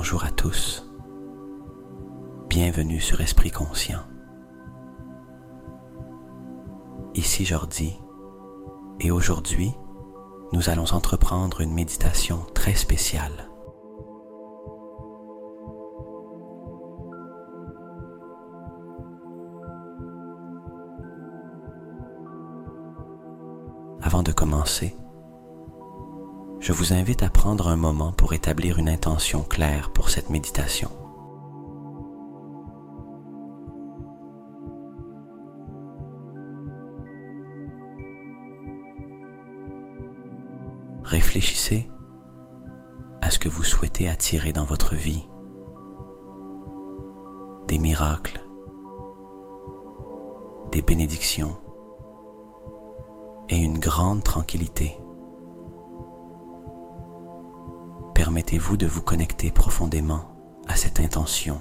bonjour à tous. Bienvenue sur Esprit Conscient. Ici Jordi et aujourd'hui, nous allons entreprendre une méditation très spéciale. Avant de commencer, je vous invite à prendre un moment pour établir une intention claire pour cette méditation. Réfléchissez à ce que vous souhaitez attirer dans votre vie. Des miracles, des bénédictions et une grande tranquillité. Permettez-vous de vous connecter profondément à cette intention.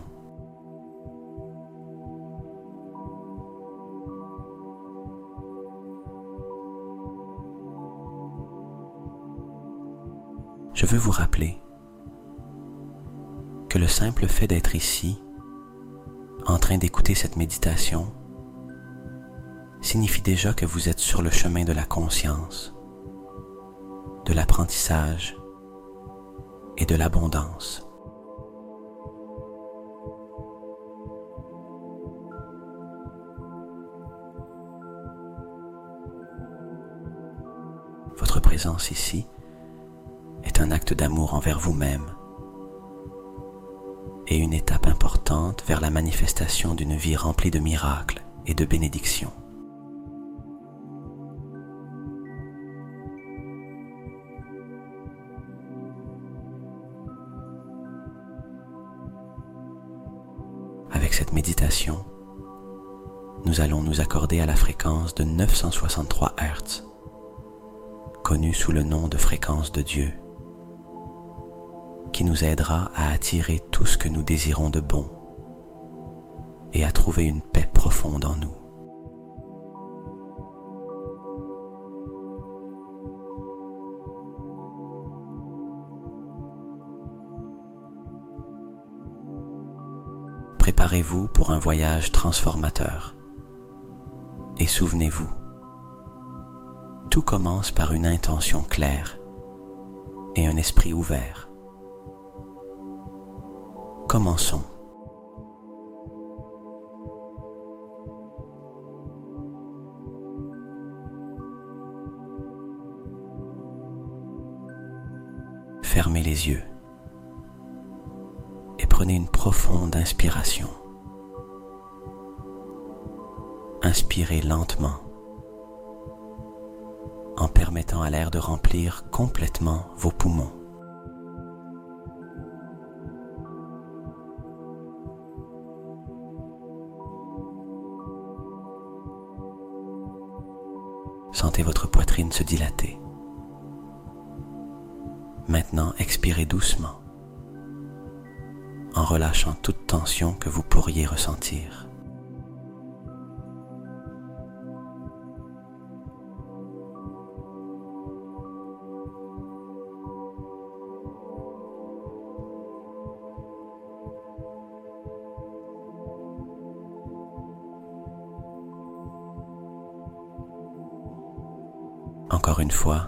Je veux vous rappeler que le simple fait d'être ici, en train d'écouter cette méditation, signifie déjà que vous êtes sur le chemin de la conscience, de l'apprentissage et de l'abondance. Votre présence ici est un acte d'amour envers vous-même et une étape importante vers la manifestation d'une vie remplie de miracles et de bénédictions. Avec cette méditation, nous allons nous accorder à la fréquence de 963 Hz, connue sous le nom de fréquence de Dieu, qui nous aidera à attirer tout ce que nous désirons de bon et à trouver une paix profonde en nous. Préparez-vous pour un voyage transformateur et souvenez-vous, tout commence par une intention claire et un esprit ouvert. Commençons. Fermez les yeux et prenez une profonde inspiration. Inspirez lentement en permettant à l'air de remplir complètement vos poumons. Sentez votre poitrine se dilater. Maintenant, expirez doucement, en relâchant toute tension que vous pourriez ressentir. Encore une fois,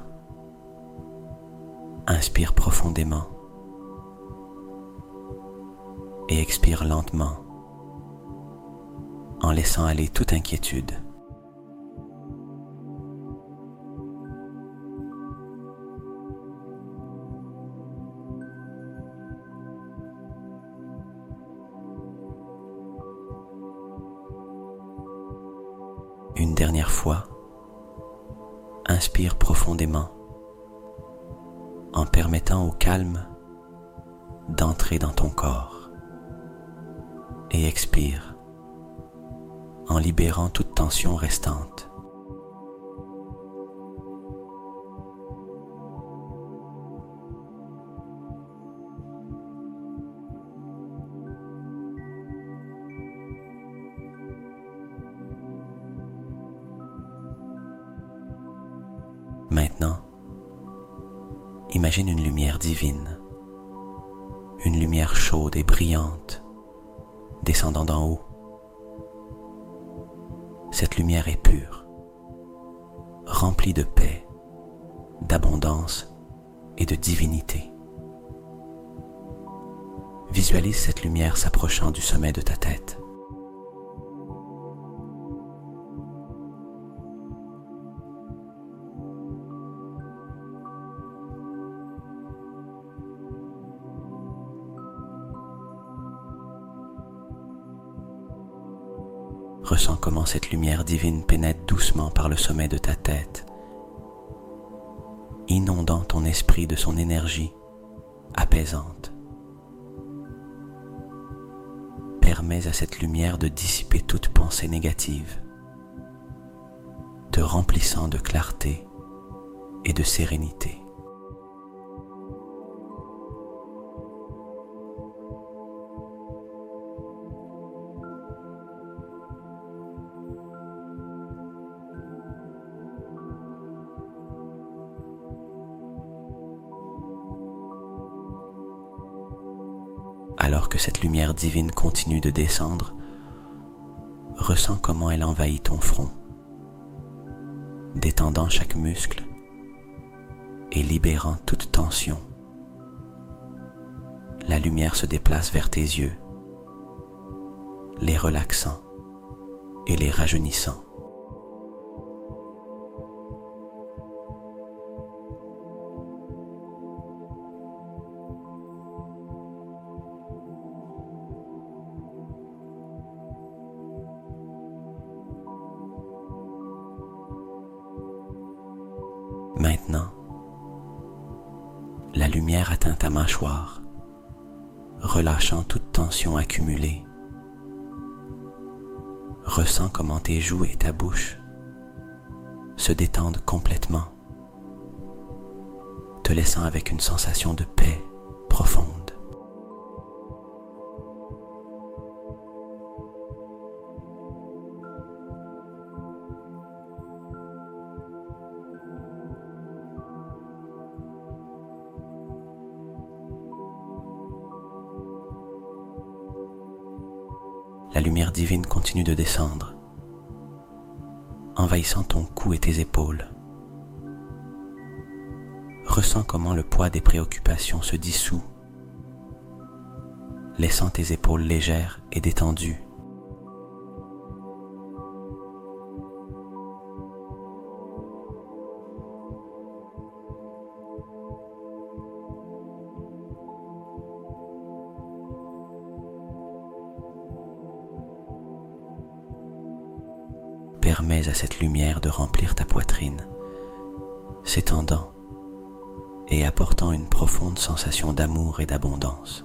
inspire profondément et expire lentement en laissant aller toute inquiétude. Une dernière fois, inspire profondément en permettant au calme d'entrer dans ton corps et expire en libérant toute tension restante. Maintenant, imagine une lumière divine, une lumière chaude et brillante descendant d'en haut. Cette lumière est pure, remplie de paix, d'abondance et de divinité. Visualise cette lumière s'approchant du sommet de ta tête. Ressens comment cette lumière divine pénètre doucement par le sommet de ta tête, inondant ton esprit de son énergie apaisante. Permets à cette lumière de dissiper toute pensée négative, te remplissant de clarté et de sérénité. Alors que cette lumière divine continue de descendre, ressens comment elle envahit ton front, détendant chaque muscle et libérant toute tension. La lumière se déplace vers tes yeux, les relaxant et les rajeunissant. Maintenant, la lumière atteint ta mâchoire, relâchant toute tension accumulée. Ressens comment tes joues et ta bouche se détendent complètement, te laissant avec une sensation de paix profonde. La lumière divine continue de descendre, envahissant ton cou et tes épaules. Ressens comment le poids des préoccupations se dissout, laissant tes épaules légères et détendues. Permets à cette lumière de remplir ta poitrine, s'étendant et apportant une profonde sensation d'amour et d'abondance.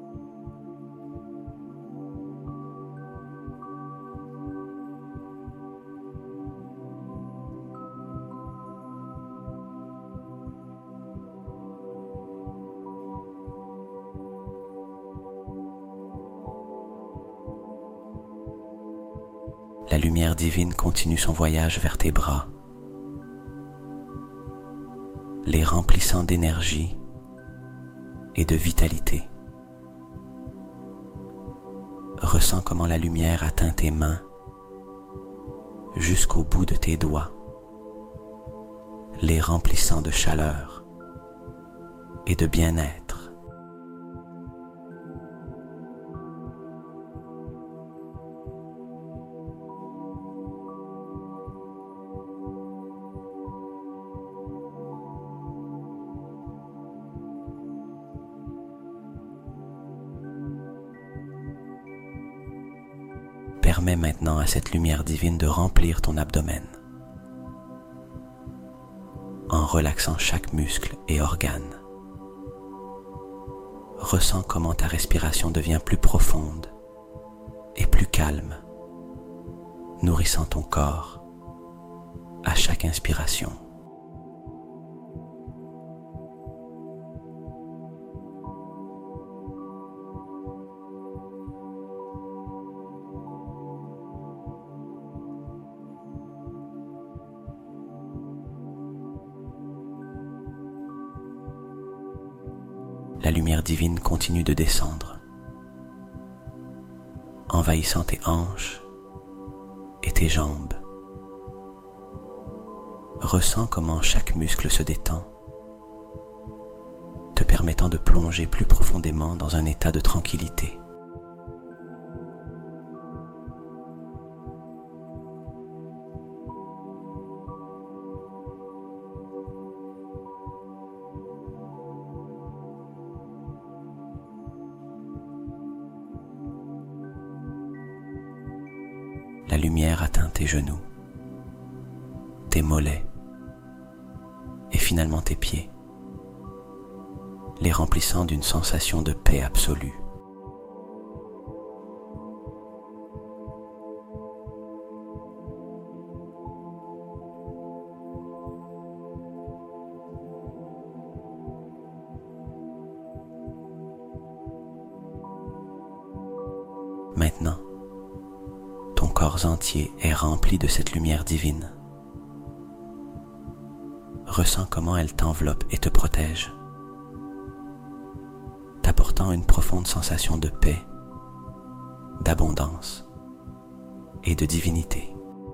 La lumière divine continue son voyage vers tes bras, les remplissant d'énergie et de vitalité. Ressens comment la lumière atteint tes mains jusqu'au bout de tes doigts, les remplissant de chaleur et de bien-être. Permets maintenant à cette lumière divine de remplir ton abdomen, en relaxant chaque muscle et organe. Ressens comment ta respiration devient plus profonde et plus calme, nourrissant ton corps à chaque inspiration. la lumière divine continue de descendre, envahissant tes hanches et tes jambes. Ressens comment chaque muscle se détend, te permettant de plonger plus profondément dans un état de tranquillité. La lumière atteint tes genoux, tes mollets et finalement tes pieds, les remplissant d'une sensation de paix absolue. Maintenant, ton corps entier est rempli de cette lumière divine. Ressens comment elle t'enveloppe et te protège, t'apportant une profonde sensation de paix, d'abondance et de divinité.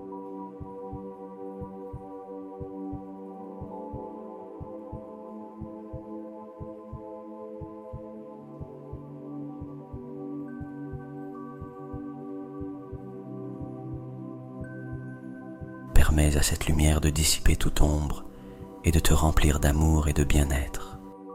Permets à cette lumière de dissiper toute ombre et de te remplir d'amour et de bien-être.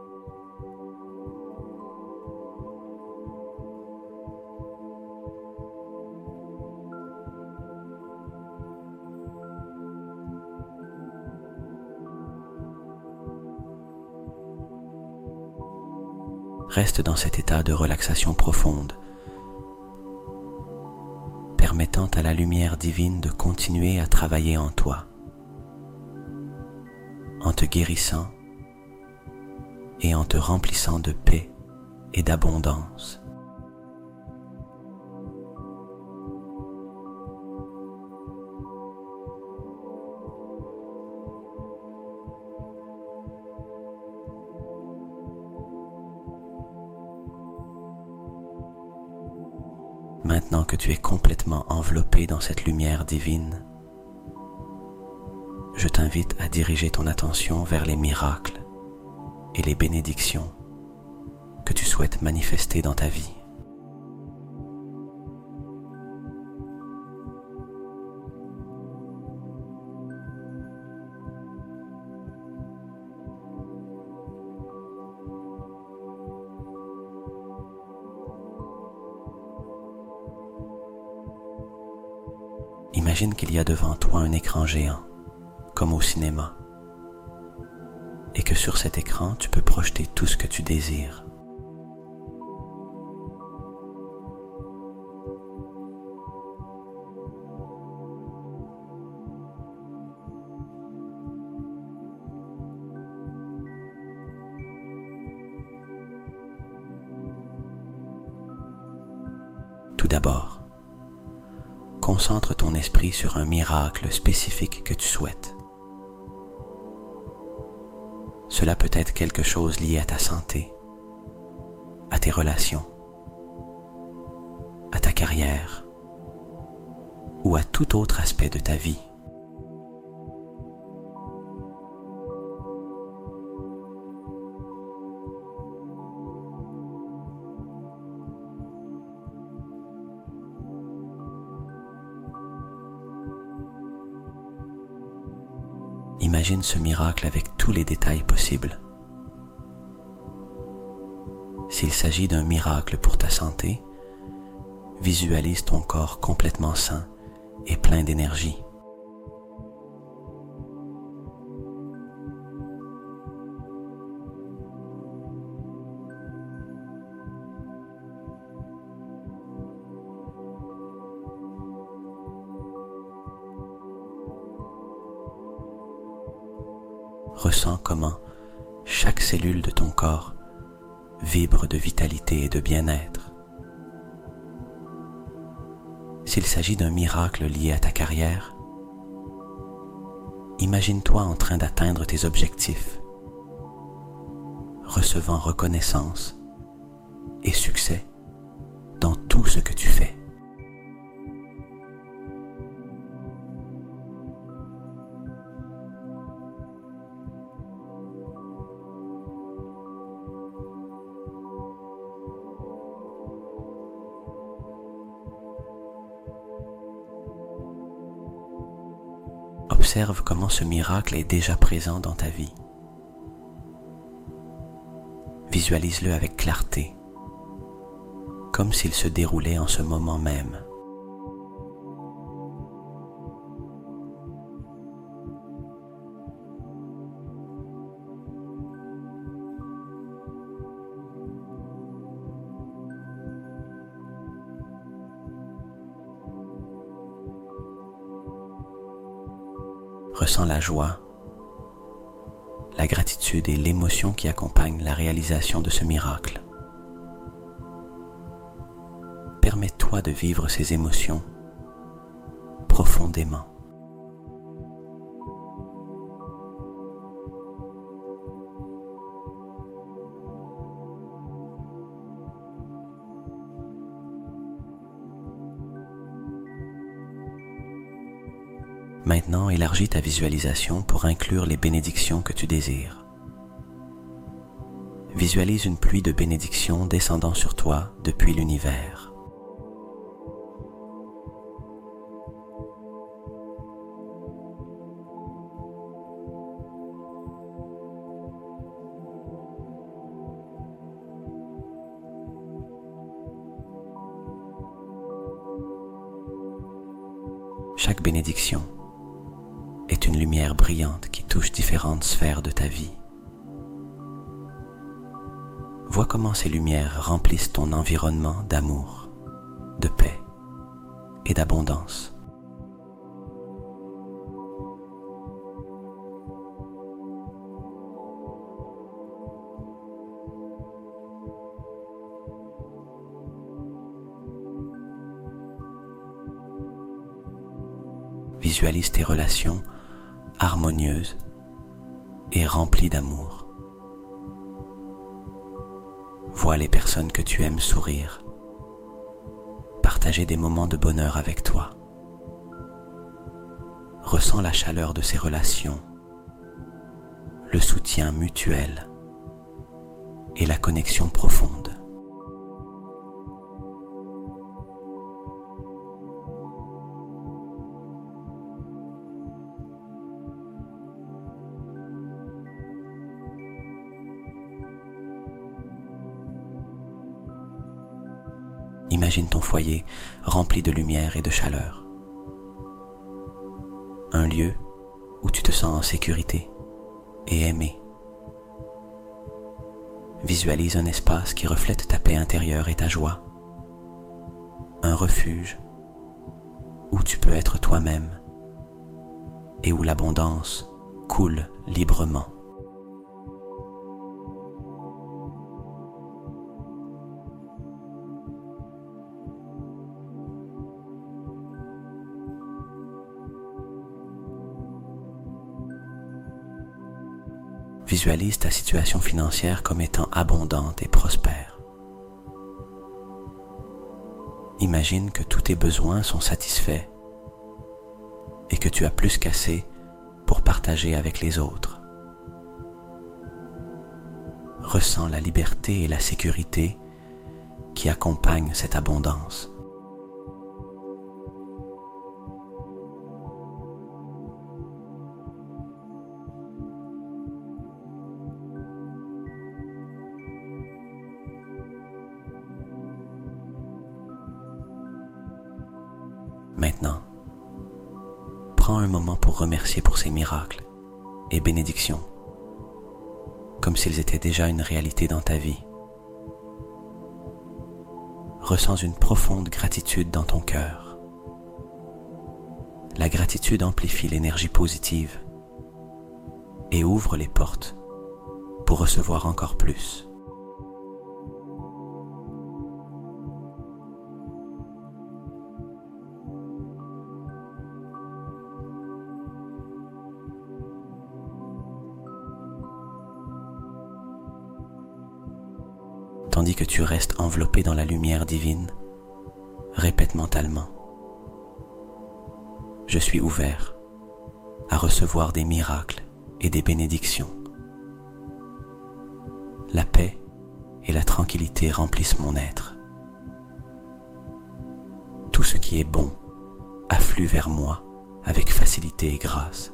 Reste dans cet état de relaxation profonde, permettant à la lumière divine de continuer à travailler en toi, en te guérissant et en te remplissant de paix et d'abondance. Maintenant que tu es complètement enveloppé dans cette lumière divine, je t'invite à diriger ton attention vers les miracles et les bénédictions que tu souhaites manifester dans ta vie. Imagine qu'il y a devant toi un écran géant, comme au cinéma, et que sur cet écran, tu peux projeter tout ce que tu désires. Tout d'abord, concentre ton esprit sur un miracle spécifique que tu souhaites. Cela peut être quelque chose lié à ta santé, à tes relations, à ta carrière ou à tout autre aspect de ta vie. Imagine ce miracle avec tous les détails possibles. S'il s'agit d'un miracle pour ta santé, visualise ton corps complètement sain et plein d'énergie. Ressens comment chaque cellule de ton corps vibre de vitalité et de bien-être. S'il s'agit d'un miracle lié à ta carrière, imagine-toi en train d'atteindre tes objectifs. recevant reconnaissance et succès dans tout ce que tu fais. Observe comment ce miracle est déjà présent dans ta vie. Visualise-le avec clarté, comme s'il se déroulait en ce moment même. Ressens la joie, la gratitude et l'émotion qui accompagnent la réalisation de ce miracle. Permets-toi de vivre ces émotions profondément. Maintenant, élargis ta visualisation pour inclure les bénédictions que tu désires. Visualise une pluie de bénédictions descendant sur toi depuis l'univers. Chaque bénédiction est une lumière brillante qui touche différentes sphères de ta vie. Vois comment ces lumières remplissent ton environnement d'amour, de paix et d'abondance. Visualise tes relations harmonieuses et remplies d'amour. Vois les personnes que tu aimes sourire, partager des moments de bonheur avec toi. Ressens la chaleur de ces relations, le soutien mutuel et la connexion profonde. Imagine ton foyer rempli de lumière et de chaleur. Un lieu où tu te sens en sécurité et aimé. Visualise un espace qui reflète ta paix intérieure et ta joie. Un refuge où tu peux être toi-même et où l'abondance coule librement. Visualise ta situation financière comme étant abondante et prospère. Imagine que tous tes besoins sont satisfaits et que tu as plus qu'assez pour partager avec les autres. Ressens la liberté et la sécurité qui accompagnent cette abondance. Maintenant, prends un moment pour remercier pour ces miracles et bénédictions, comme s'ils étaient déjà une réalité dans ta vie. Ressens une profonde gratitude dans ton cœur. La gratitude amplifie l'énergie positive et ouvre les portes pour recevoir encore plus. tandis que tu restes enveloppé dans la lumière divine, répète mentalement: je suis ouvert à recevoir des miracles et des bénédictions. La paix et la tranquillité remplissent mon être. Tout ce qui est bon afflue vers moi avec facilité et grâce.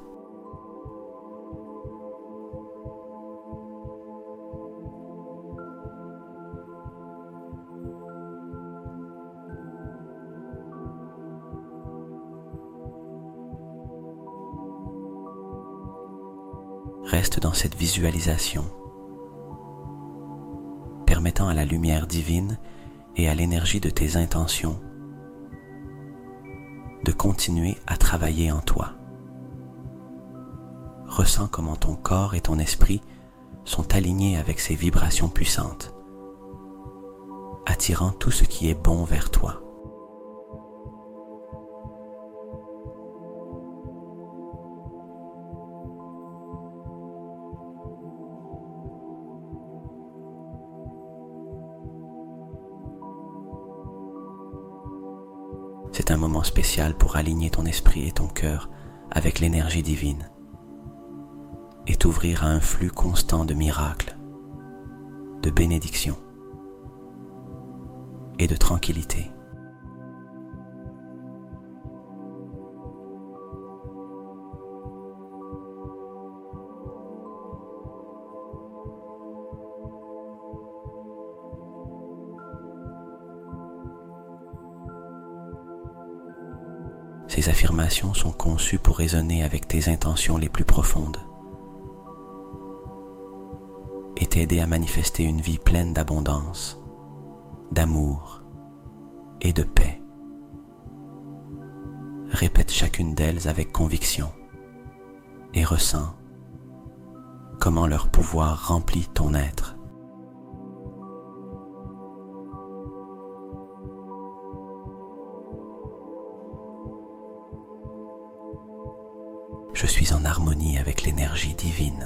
Reste dans cette visualisation, permettant à la lumière divine et à l'énergie de tes intentions de continuer à travailler en toi. Ressens comment ton corps et ton esprit sont alignés avec ces vibrations puissantes, attirant tout ce qui est bon vers toi. C'est un moment spécial pour aligner ton esprit et ton cœur avec l'énergie divine et t'ouvrir à un flux constant de miracles, de bénédictions et de tranquillité. Ces affirmations sont conçues pour résonner avec tes intentions les plus profondes et t'aider à manifester une vie pleine d'abondance, d'amour et de paix. Répète chacune d'elles avec conviction et ressens comment leur pouvoir remplit ton être. Je suis en harmonie avec l'énergie divine.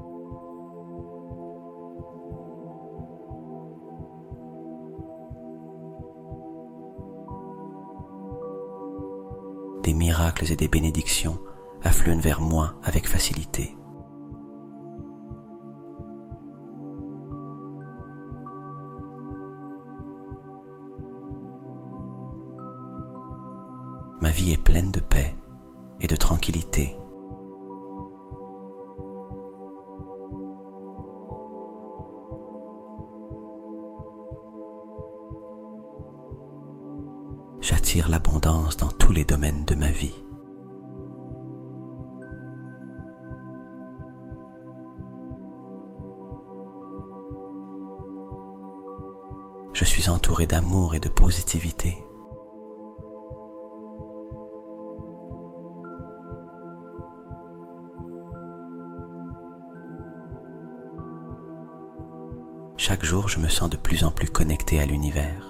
Des miracles et des bénédictions affluent vers moi avec facilité. Ma vie est pleine de paix et de tranquillité. J'attire l'abondance dans tous les domaines de ma vie. Je suis entouré d'amour et de positivité. Chaque jour, je me sens de plus en plus connecté à l'univers.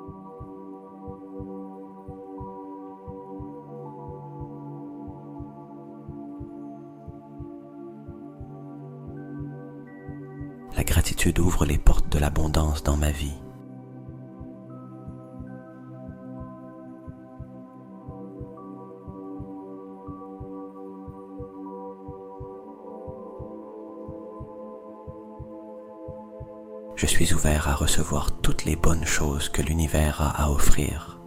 La gratitude ouvre les portes de l'abondance dans ma vie. Je suis ouvert à recevoir toutes les bonnes choses que l'univers a à offrir.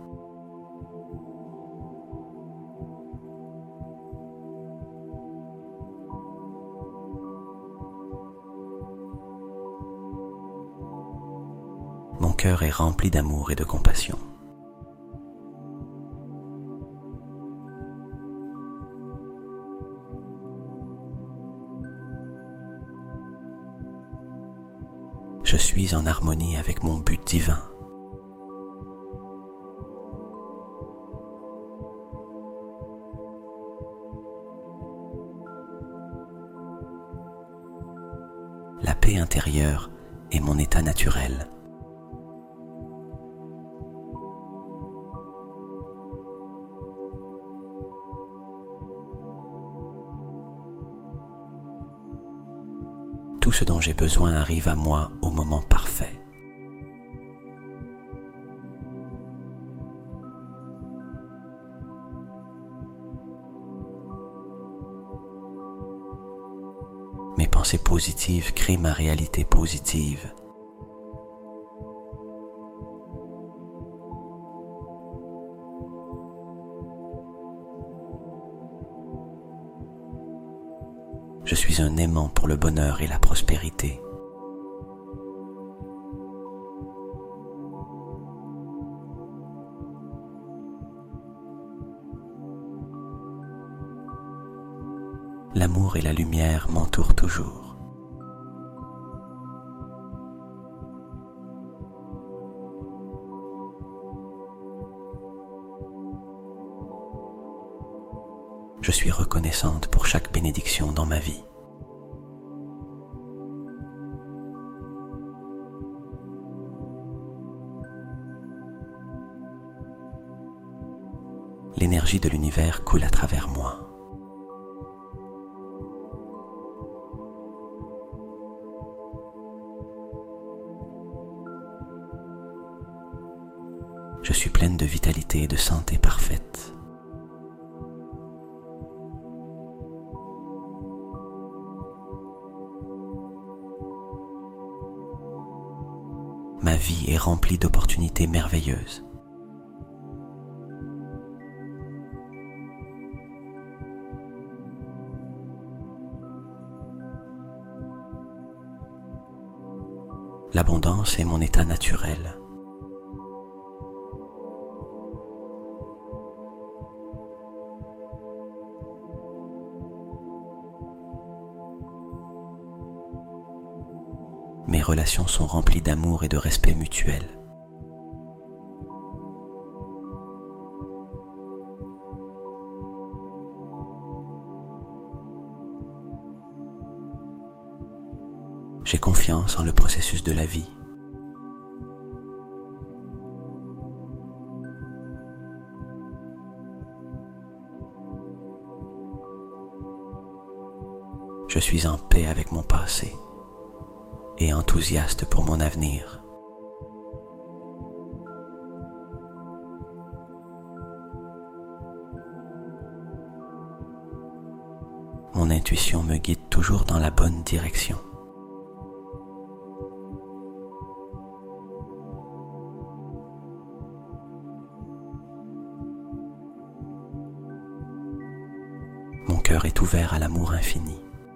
Mon cœur est rempli d'amour et de compassion. Je suis en harmonie avec mon but divin. La paix intérieure est mon état naturel. Tout ce dont j'ai besoin arrive à moi au moment parfait. pensées positives créent ma réalité positive. Je suis un aimant pour le bonheur et la prospérité. L'amour et la lumière m'entourent toujours. Je suis reconnaissante pour chaque bénédiction dans ma vie. L'énergie de l'univers coule à travers moi. Je suis pleine de vitalité et de santé parfaite. Ma vie est remplie d'opportunités merveilleuses. L'abondance est mon état naturel. Mes relations sont remplies d'amour et de respect mutuel. J'ai confiance en le processus de la vie. Je suis en paix avec mon passé et enthousiaste pour mon avenir. Mon intuition me guide toujours dans la bonne direction. Mon cœur est ouvert à l'amour infini.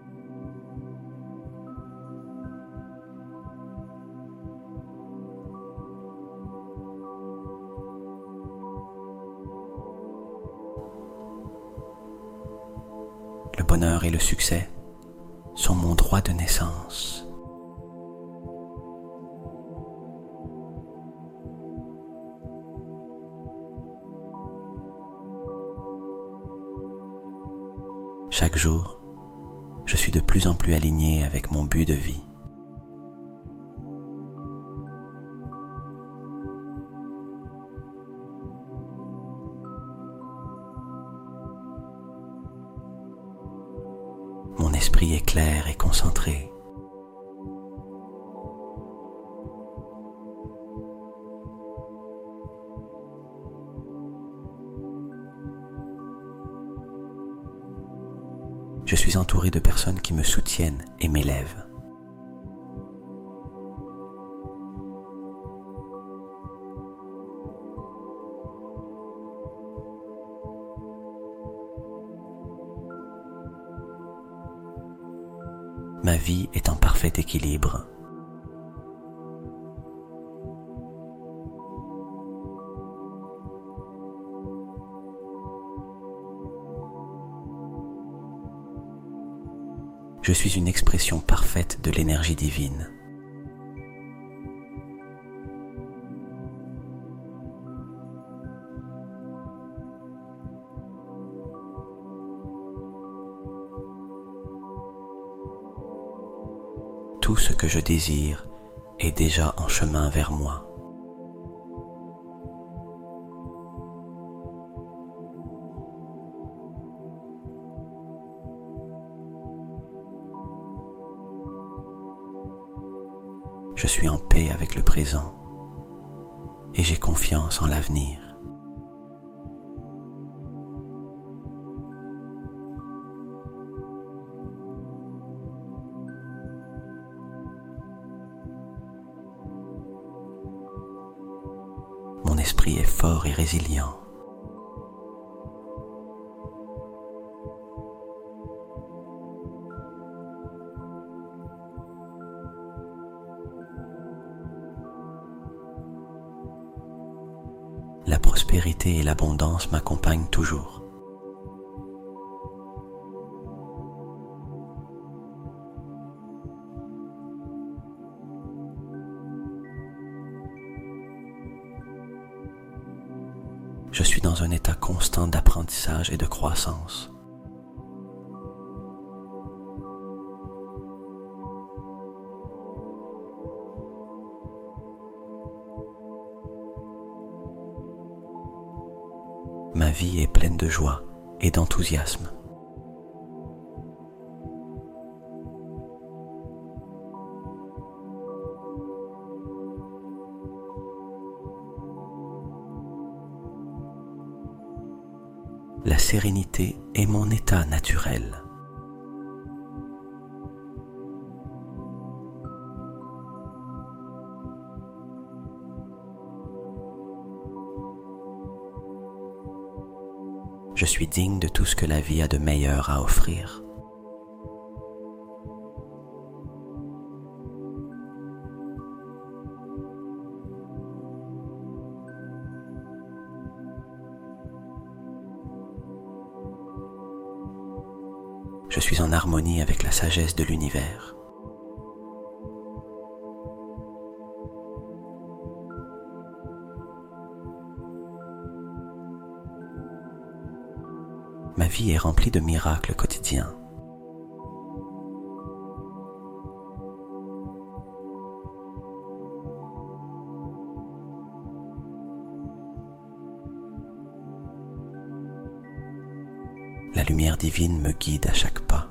Le bonheur et le succès sont mon droit de naissance. Chaque jour, je suis de plus en plus aligné avec mon but de vie. Mon esprit est clair et concentré. Je suis entouré de personnes qui me soutiennent et m'élèvent. Ma vie est en parfait équilibre. Je suis une expression parfaite de l'énergie divine. Tout ce que je désire est déjà en chemin vers moi. Je suis en paix avec le présent et j'ai confiance en l'avenir. esprit est fort et résilient. La prospérité et l'abondance m'accompagnent toujours. Je suis dans un état constant d'apprentissage et de croissance. Ma vie est pleine de joie et d'enthousiasme. La sérénité est mon état naturel. Je suis digne de tout ce que la vie a de meilleur à offrir. Je suis en harmonie avec la sagesse de l'univers. Ma vie est remplie de miracles quotidiens. La lumière divine me guide à chaque pas.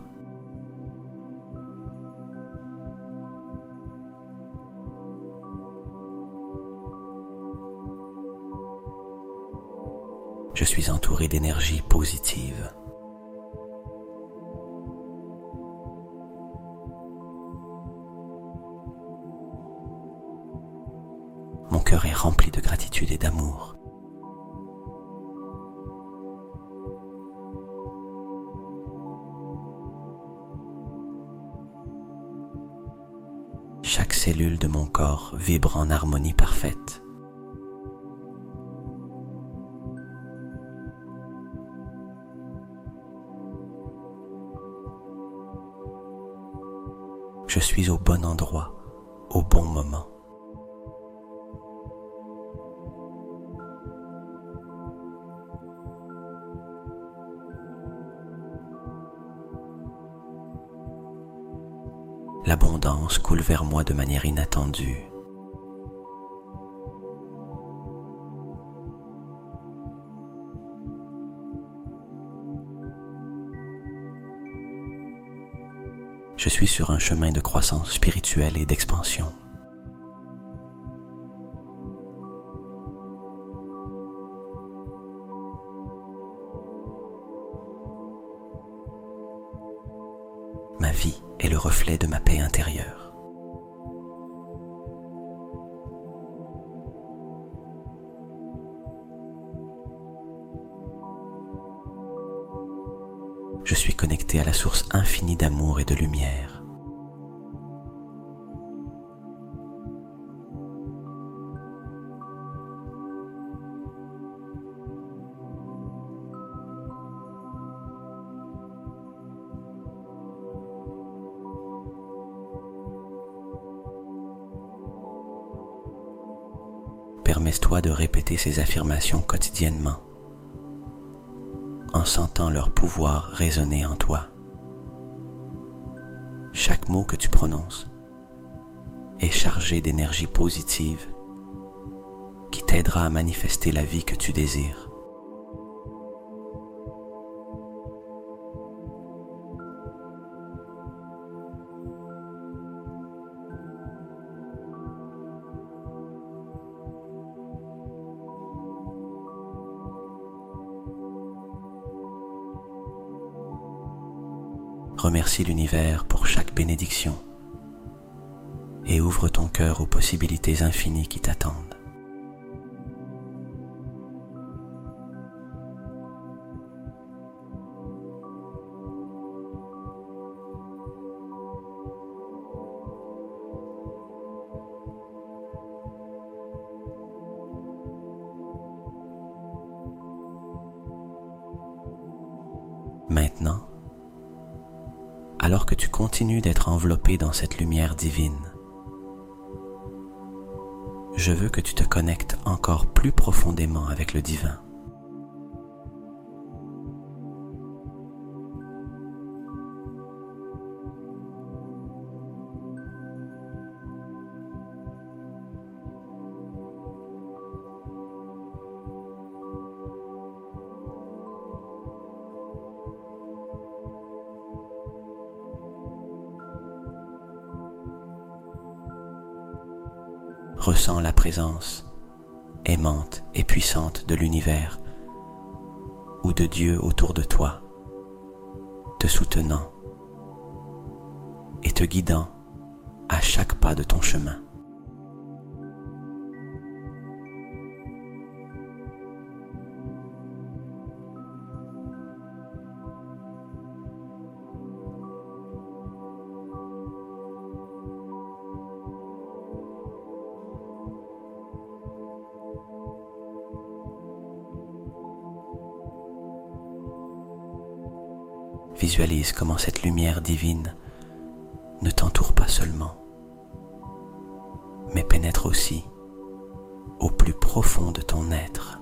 Je suis entouré d'énergie positive. Mon cœur est rempli de gratitude et d'amour. Chaque cellule de mon corps vibre en harmonie parfaite. Je suis au bon endroit, au bon moment. L'abondance coule vers moi de manière inattendue. Je suis sur un chemin de croissance spirituelle et d'expansion. Ma vie est le reflet de ma paix intérieure. Je suis connecté à la source infinie d'amour et de lumière. Permets-toi de répéter ces affirmations quotidiennement, en sentant leur pouvoir résonner en toi. Chaque mot que tu prononces est chargé d'énergie positive qui t'aidera à manifester la vie que tu désires. Remercie l'univers pour chaque bénédiction et ouvre ton cœur aux possibilités infinies qui t'attendent. Maintenant, alors que tu continues d'être enveloppé dans cette lumière divine, je veux que tu te connectes encore plus profondément avec le divin. Ressens la présence aimante et puissante de l'univers ou de Dieu autour de toi, te soutenant et te guidant à chaque pas de ton chemin. Visualise comment cette lumière divine ne t'entoure pas seulement, mais pénètre aussi au plus profond de ton être.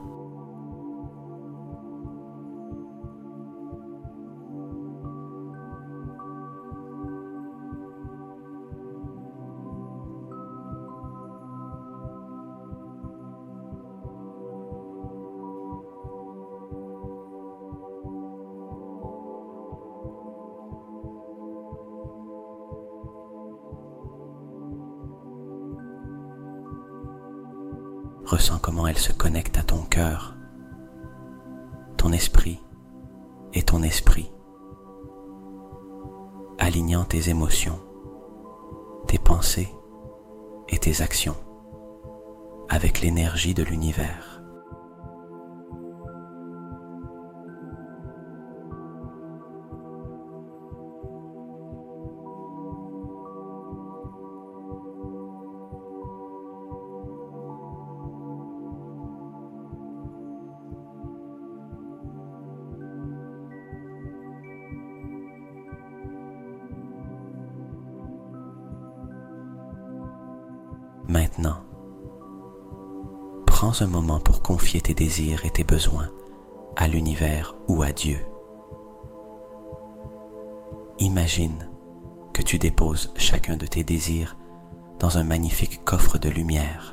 Ressens comment elle se connecte à ton cœur, ton esprit et ton esprit, alignant tes émotions, tes pensées et tes actions avec l'énergie de l'univers. Maintenant, prends un moment pour confier tes désirs et tes besoins à l'univers ou à Dieu. Imagine que tu déposes chacun de tes désirs dans un magnifique coffre de lumière.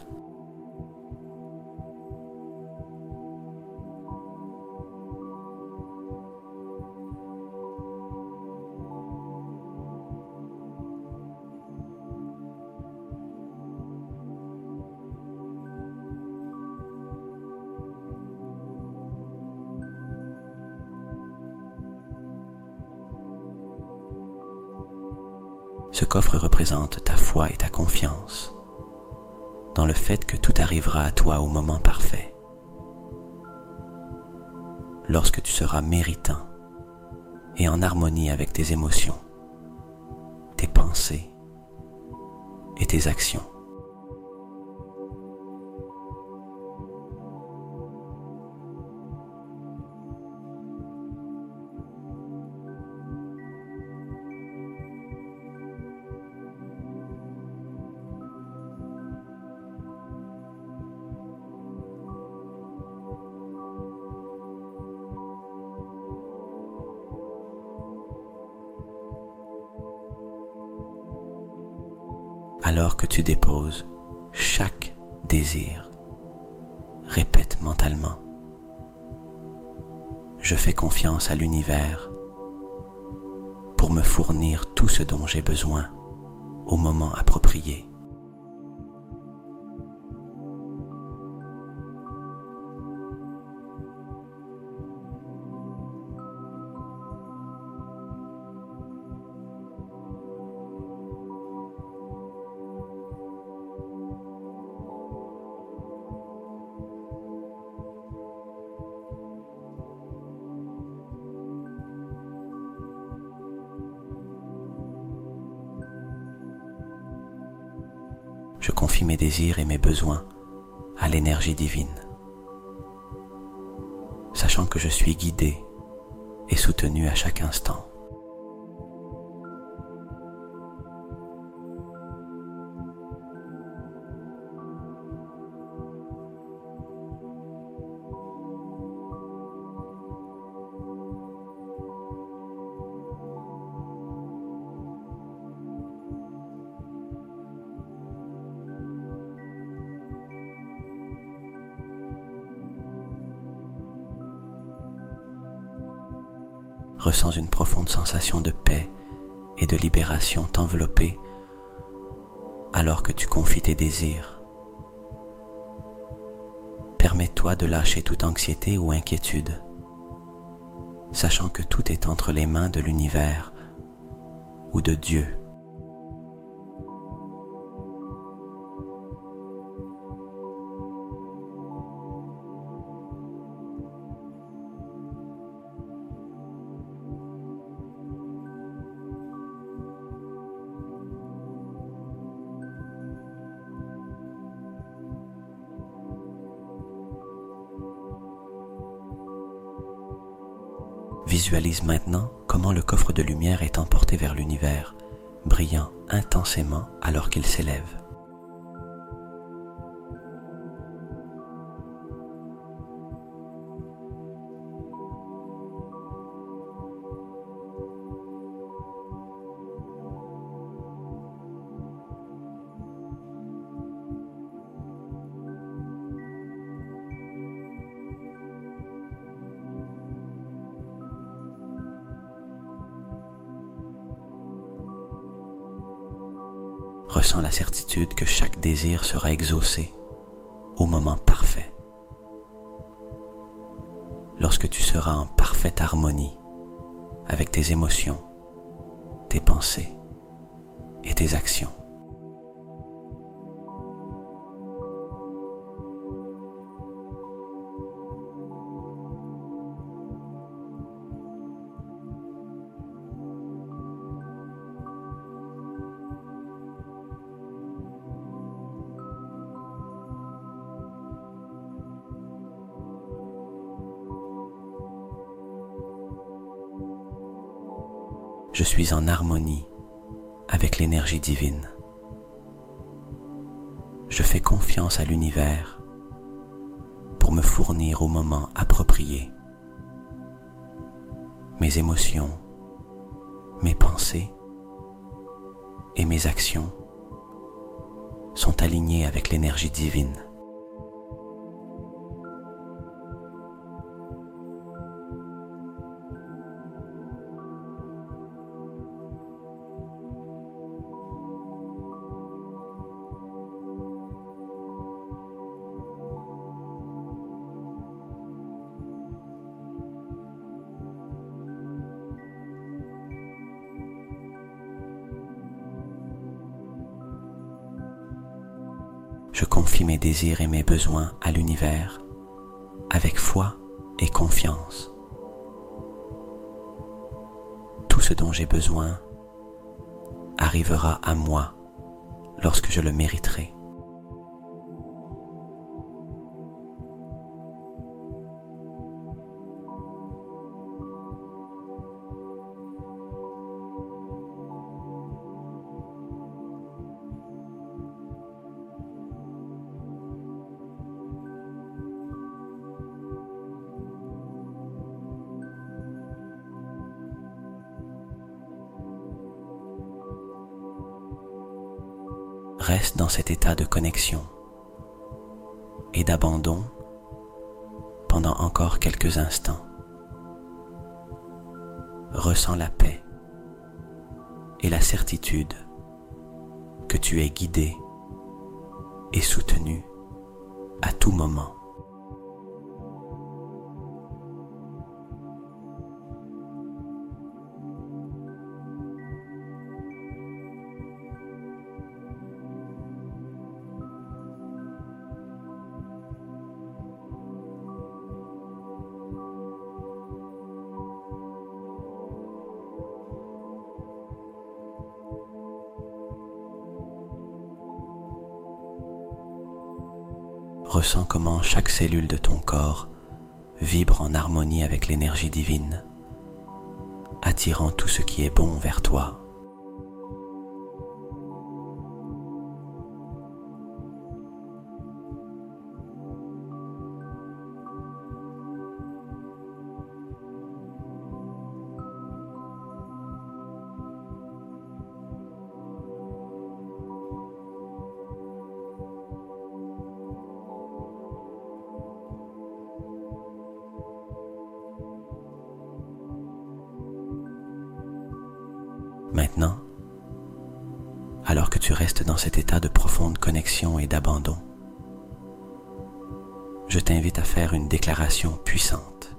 Ce coffre représente ta foi et ta confiance dans le fait que tout arrivera à toi au moment parfait, lorsque tu seras méritant et en harmonie avec tes émotions, tes pensées et tes actions. Alors que tu déposes chaque désir, répète mentalement: je fais confiance à l'univers pour me fournir tout ce dont j'ai besoin au moment approprié. Je confie mes désirs et mes besoins à l'énergie divine, sachant que je suis guidé et soutenu à chaque instant. Ressens une profonde sensation de paix et de libération t'envelopper alors que tu confies tes désirs. Permets-toi de lâcher toute anxiété ou inquiétude, sachant que tout est entre les mains de l'univers ou de Dieu. Visualise maintenant comment le coffre de lumière est emporté vers l'univers, brillant intensément alors qu'il s'élève. Ressens la certitude que chaque désir sera exaucé au moment parfait. Lorsque tu seras en parfaite harmonie avec tes émotions, tes pensées et tes actions. Je suis en harmonie avec l'énergie divine. Je fais confiance à l'univers pour me fournir au moment approprié. Mes émotions, mes pensées et mes actions sont alignées avec l'énergie divine. Je confie mes désirs et mes besoins à l'univers avec foi et confiance. Tout ce dont j'ai besoin arrivera à moi lorsque je le mériterai. Reste dans cet état de connexion et d'abandon pendant encore quelques instants. Ressens la paix et la certitude que tu es guidé et soutenu à tout moment. Ressens comment chaque cellule de ton corps vibre en harmonie avec l'énergie divine attirant tout ce qui est bon vers toi. Maintenant, alors que tu restes dans cet état de profonde connexion et d'abandon, je t'invite à faire une déclaration puissante.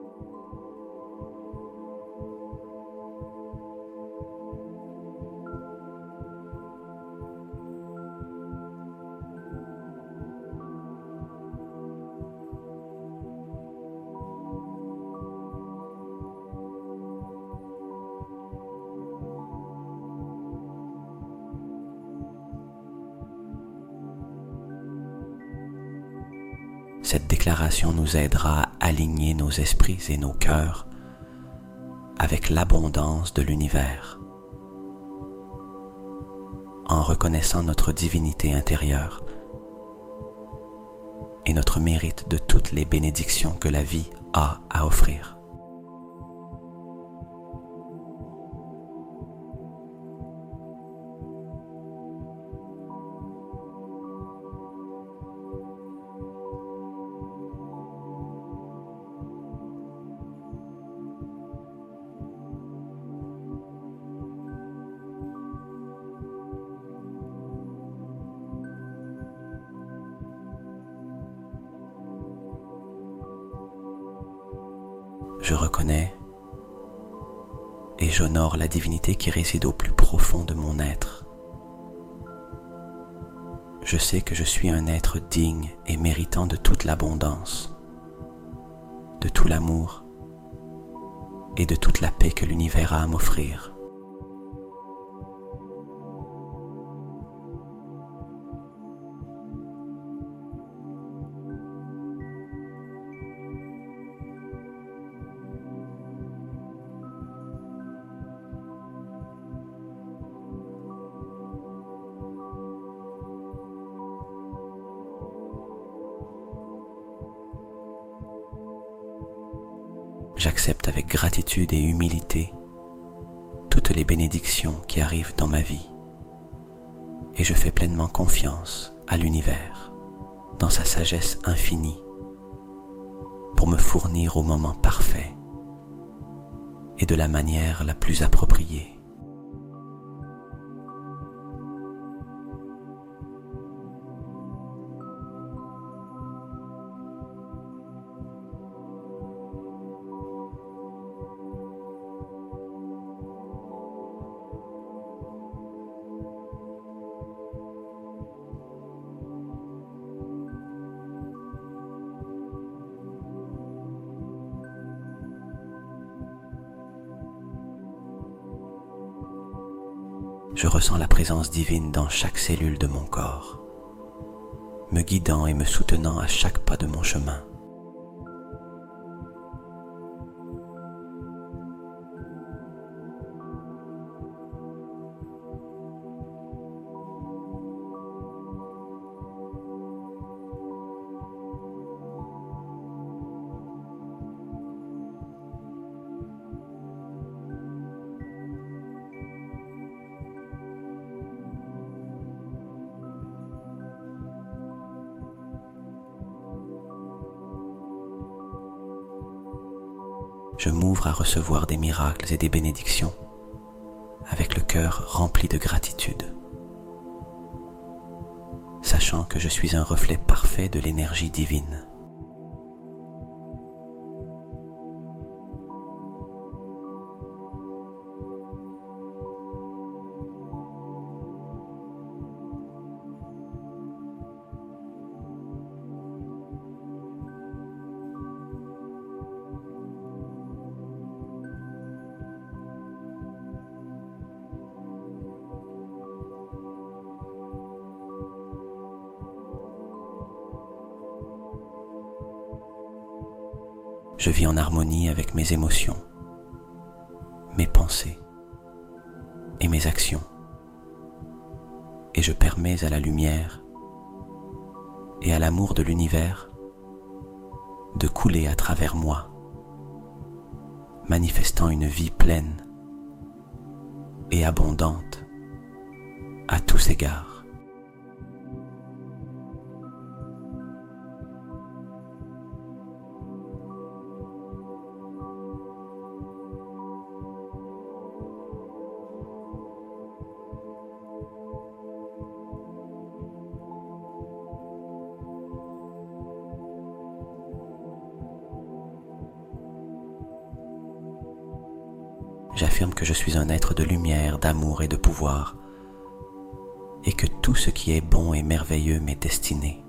Cette déclaration nous aidera à aligner nos esprits et nos cœurs avec l'abondance de l'univers, en reconnaissant notre divinité intérieure et notre mérite de toutes les bénédictions que la vie a à offrir. Je reconnais et j'honore la divinité qui réside au plus profond de mon être. Je sais que je suis un être digne et méritant de toute l'abondance, de tout l'amour et de toute la paix que l'univers a à m'offrir. J'accepte avec gratitude et humilité toutes les bénédictions qui arrivent dans ma vie et je fais pleinement confiance à l'univers, dans sa sagesse infinie, pour me fournir au moment parfait et de la manière la plus appropriée. Je ressens la présence divine dans chaque cellule de mon corps, me guidant et me soutenant à chaque pas de mon chemin. Je m'ouvre à recevoir des miracles et des bénédictions avec le cœur rempli de gratitude, sachant que je suis un reflet parfait de l'énergie divine. Je vis en harmonie avec mes émotions, mes pensées et mes actions, et je permets à la lumière et à l'amour de l'univers de couler à travers moi, manifestant une vie pleine et abondante à tous égards. J'affirme que je suis un être de lumière, d'amour et de pouvoir, et que tout ce qui est bon et merveilleux m'est destiné.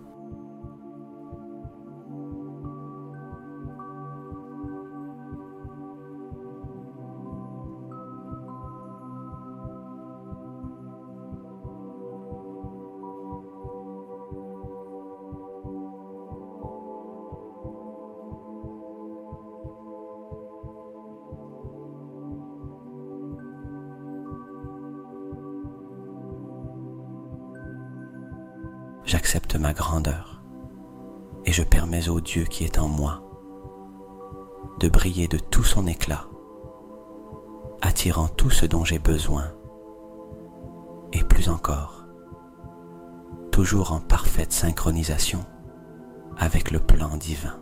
J'accepte ma grandeur et je permets au Dieu qui est en moi de briller de tout son éclat, attirant tout ce dont j'ai besoin et plus encore, toujours en parfaite synchronisation avec le plan divin.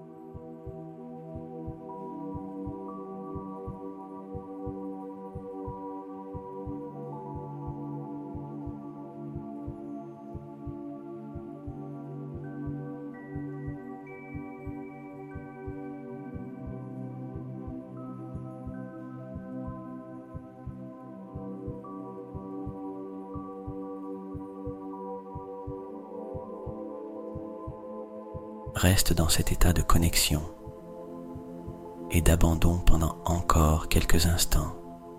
Reste dans cet état de connexion et d'abandon pendant encore quelques instants,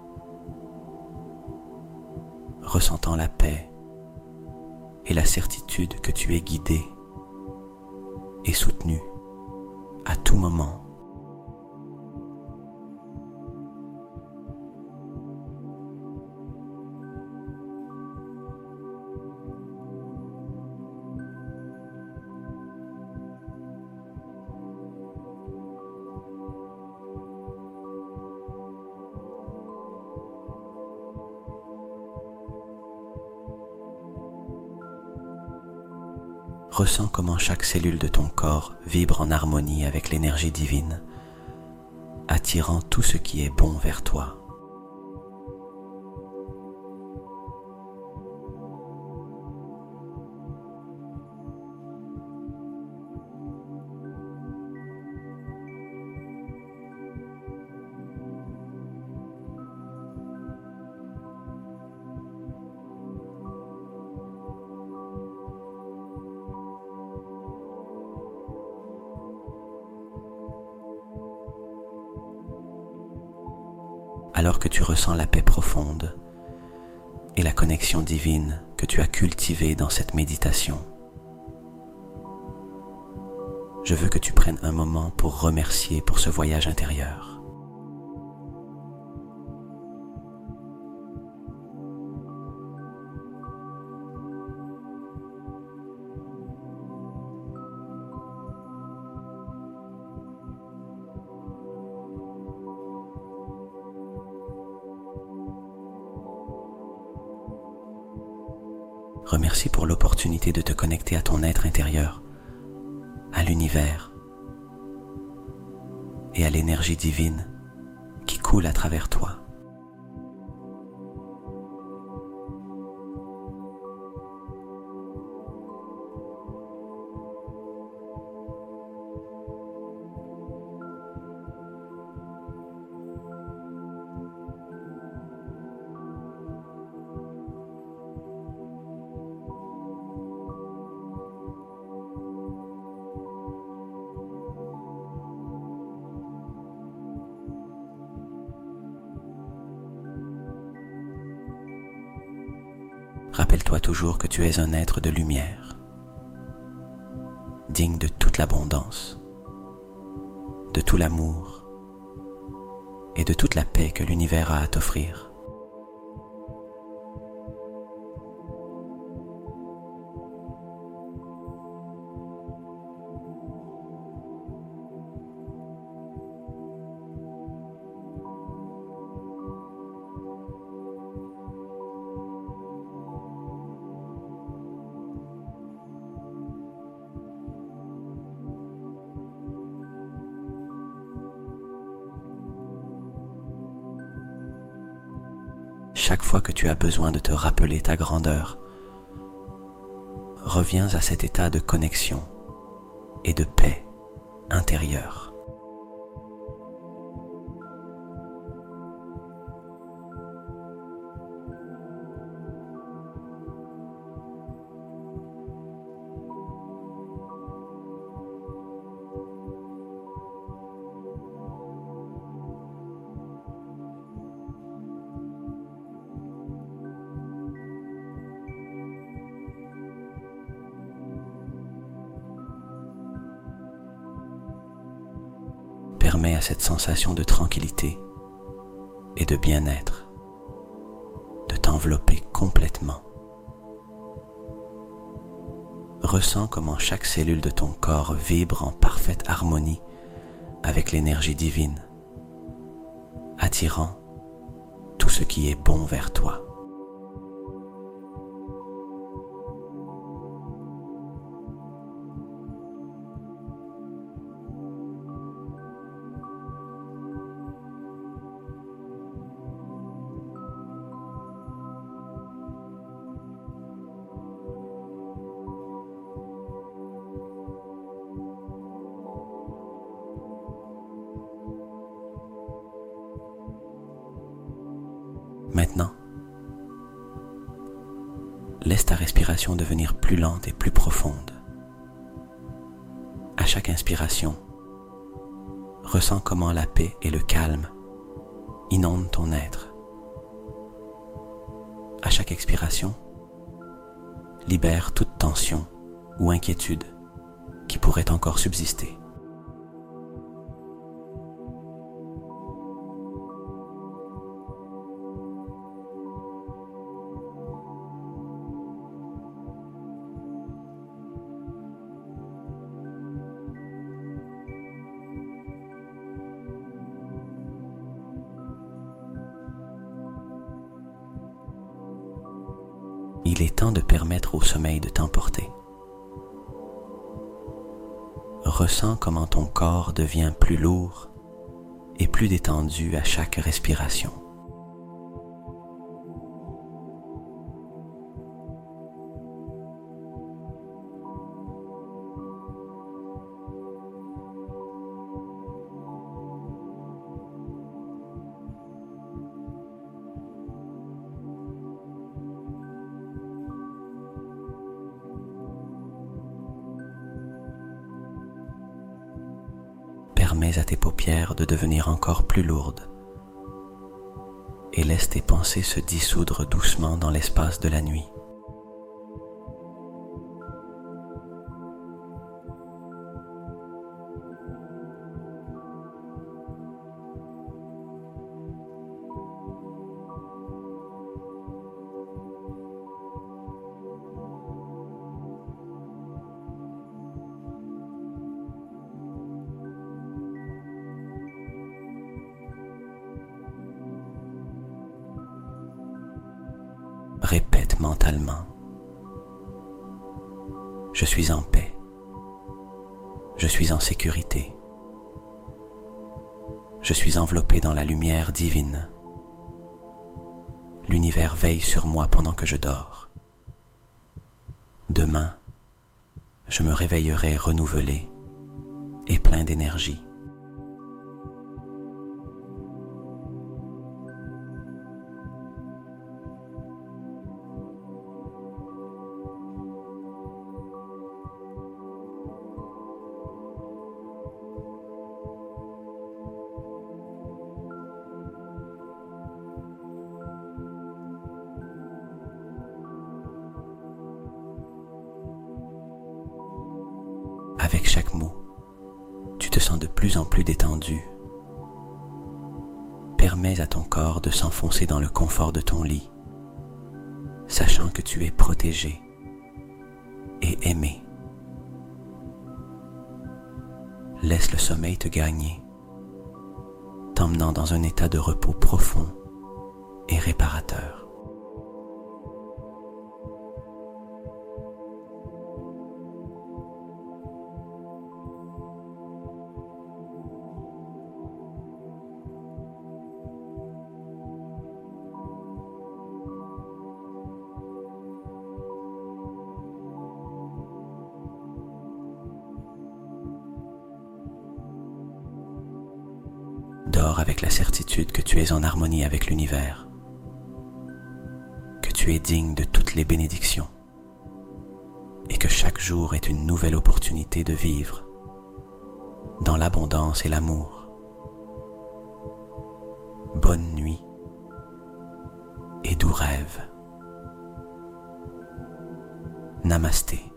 ressentant la paix et la certitude que tu es guidé et soutenu à tout moment. Ressens comment chaque cellule de ton corps vibre en harmonie avec l'énergie divine, attirant tout ce qui est bon vers toi. Alors que tu ressens la paix profonde et la connexion divine que tu as cultivée dans cette méditation, je veux que tu prennes un moment pour remercier pour ce voyage intérieur. Remercie pour l'opportunité de te connecter à ton être intérieur, à l'univers et à l'énergie divine qui coule à travers toi. Rappelle-toi toujours que tu es un être de lumière, digne de toute l'abondance, de tout l'amour et de toute la paix que l'univers a à t'offrir. Chaque fois que tu as besoin de te rappeler ta grandeur, reviens à cet état de connexion et de paix intérieure. Permets à cette sensation de tranquillité et de bien-être de t'envelopper complètement. Ressens comment chaque cellule de ton corps vibre en parfaite harmonie avec l'énergie divine, attirant tout ce qui est bon vers toi. Maintenant, laisse ta respiration devenir plus lente et plus profonde. À chaque inspiration, ressens comment la paix et le calme inondent ton être. À chaque expiration, libère toute tension ou inquiétude qui pourrait encore subsister. Il est temps de permettre au sommeil de t'emporter. Ressens comment ton corps devient plus lourd et plus détendu à chaque respiration. Permets à tes paupières de devenir encore plus lourdes et laisse tes pensées se dissoudre doucement dans l'espace de la nuit. Répète mentalement: je suis en paix, je suis en sécurité, je suis enveloppé dans la lumière divine. L'univers veille sur moi pendant que je dors. Demain, je me réveillerai renouvelé et plein d'énergie. Avec chaque mot, tu te sens de plus en plus détendu permets à ton corps de s'enfoncer dans le confort de ton lit, sachant que tu es protégé et aimé. Laisse le sommeil te gagner, t'emmenant dans un état de repos profond et réparateur. Dors avec la certitude que tu es en harmonie avec l'univers, que tu es digne de toutes les bénédictions et que chaque jour est une nouvelle opportunité de vivre dans l'abondance et l'amour. Bonne nuit et doux rêves. Namasté.